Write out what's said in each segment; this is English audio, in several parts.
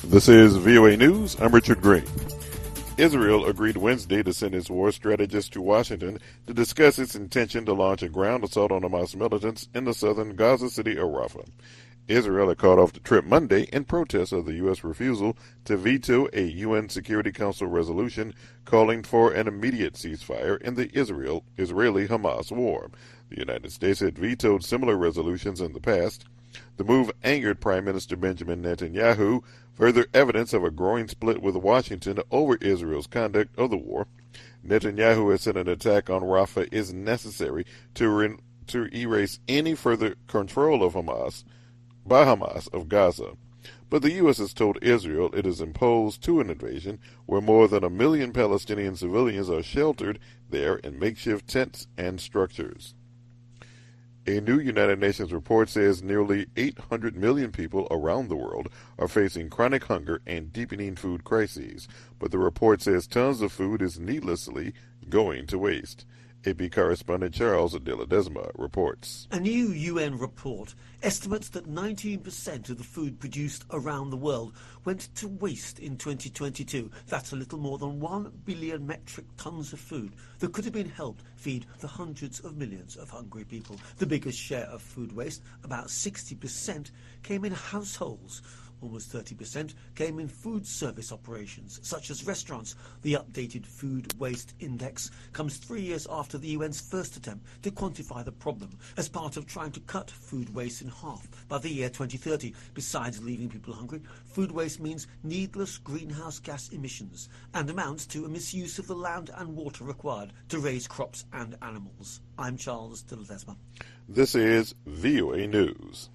This is VOA News. I'm Richard Green. Israel agreed Wednesday to send its war strategist to Washington to discuss its intention to launch a ground assault on Hamas militants in the southern Gaza city of Rafah. Israel had called off the trip Monday in protest of the U.S. refusal to veto a UN Security Council resolution calling for an immediate ceasefire in the Israeli-Hamas war. The United States had vetoed similar resolutions in the past. The move angered Prime Minister Benjamin Netanyahu, further evidence of a growing split with Washington over Israel's conduct of the war. Netanyahu has said an attack on Rafah is necessary to erase any further control of Hamas of Gaza. But the U.S. has told Israel it is opposed to an invasion where more than 1 million Palestinian civilians are sheltered there in makeshift tents and structures. A new United Nations report says nearly 800 million people around the world are facing chronic hunger and deepening food crises, but the report says tons of food is needlessly going to waste. AP correspondent Charles de Ledesma reports. A new UN report estimates that 19% of the food produced around the world went to waste in 2022. That's a little more than 1 billion metric tons of food that could have been helped feed the hundreds of millions of hungry people. The biggest share of food waste, about 60%, came in households. Almost 30% came in food service operations, such as restaurants. The updated Food Waste Index comes 3 years after the UN's first attempt to quantify the problem as part of trying to cut food waste in half by the year 2030. Besides leaving people hungry, food waste means needless greenhouse gas emissions and amounts to a misuse of the land and water required to raise crops and animals. I'm Charles de Ledesma. This is VOA News.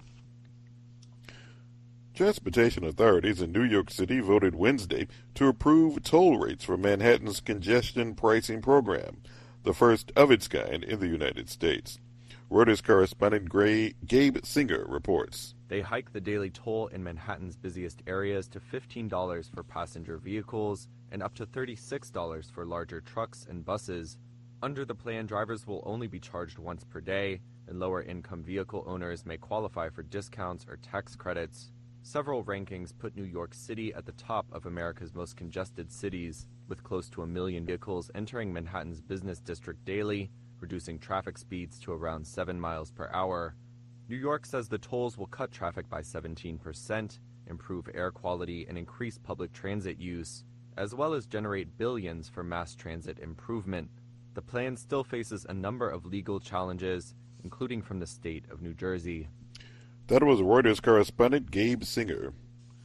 Transportation authorities in New York City voted Wednesday to approve toll rates for Manhattan's congestion pricing program, the first of its kind in the United States. Reuters correspondent Gabe Singer reports. They hiked the daily toll in Manhattan's busiest areas to $15 for passenger vehicles and up to $36 for larger trucks and buses. Under the plan, drivers will only be charged once per day, and lower-income vehicle owners may qualify for discounts or tax credits. Several rankings put New York City at the top of America's most congested cities, with close to 1 million vehicles entering Manhattan's business district daily, reducing traffic speeds to around 7 miles per hour. New York says the tolls will cut traffic by 17%, improve air quality, and increase public transit use, as well as generate billions for mass transit improvement. The plan still faces a number of legal challenges, including from the state of New Jersey. That was Reuters correspondent Gabe Singer.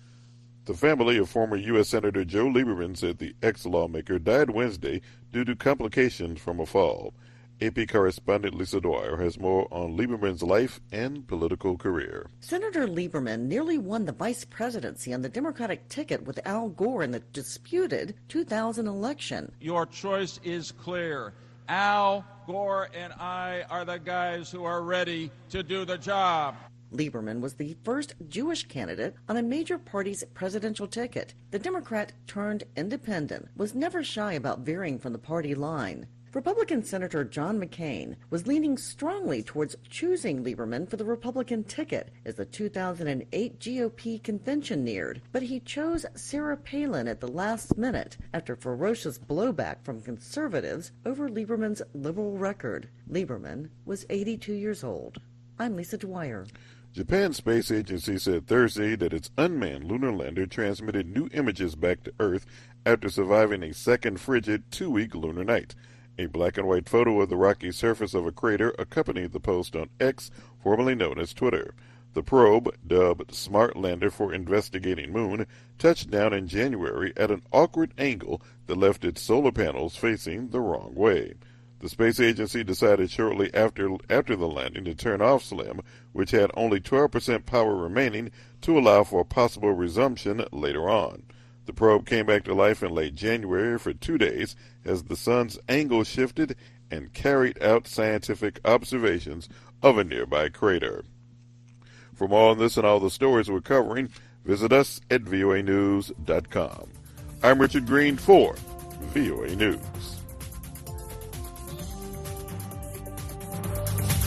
The family of former U.S. Senator Joe Lieberman said the ex-lawmaker died Wednesday due to complications from a fall. AP correspondent Lisa Dwyer has more on Lieberman's life and political career. Senator Lieberman nearly won the vice presidency on the Democratic ticket with Al Gore in the disputed 2000 election. Your choice is clear. Al Gore and I are the guys who are ready to do the job. Lieberman was the first Jewish candidate on a major party's presidential ticket. The Democrat turned independent was never shy about veering from the party line. Republican Senator John McCain was leaning strongly towards choosing Lieberman for the Republican ticket as the 2008 GOP convention neared, but he chose Sarah Palin at the last minute after ferocious blowback from conservatives over Lieberman's liberal record. Lieberman was 82 years old. I'm Lisa Dwyer. Japan's space agency said Thursday that its unmanned lunar lander transmitted new images back to Earth after surviving a second frigid 2-week lunar night. A black and white photo of the rocky surface of a crater accompanied the post on X, formerly known as Twitter. The probe, dubbed Smart Lander for Investigating Moon, touched down in January at an awkward angle that left its solar panels facing the wrong way. The space agency decided shortly after the landing to turn off SLIM, which had only 12% power remaining, to allow for a possible resumption later on. The probe came back to life in late January for 2 days as the sun's angle shifted and carried out scientific observations of a nearby crater. For more on this and all the stories we're covering, visit us at voanews.com. I'm Richard Green for VOA News.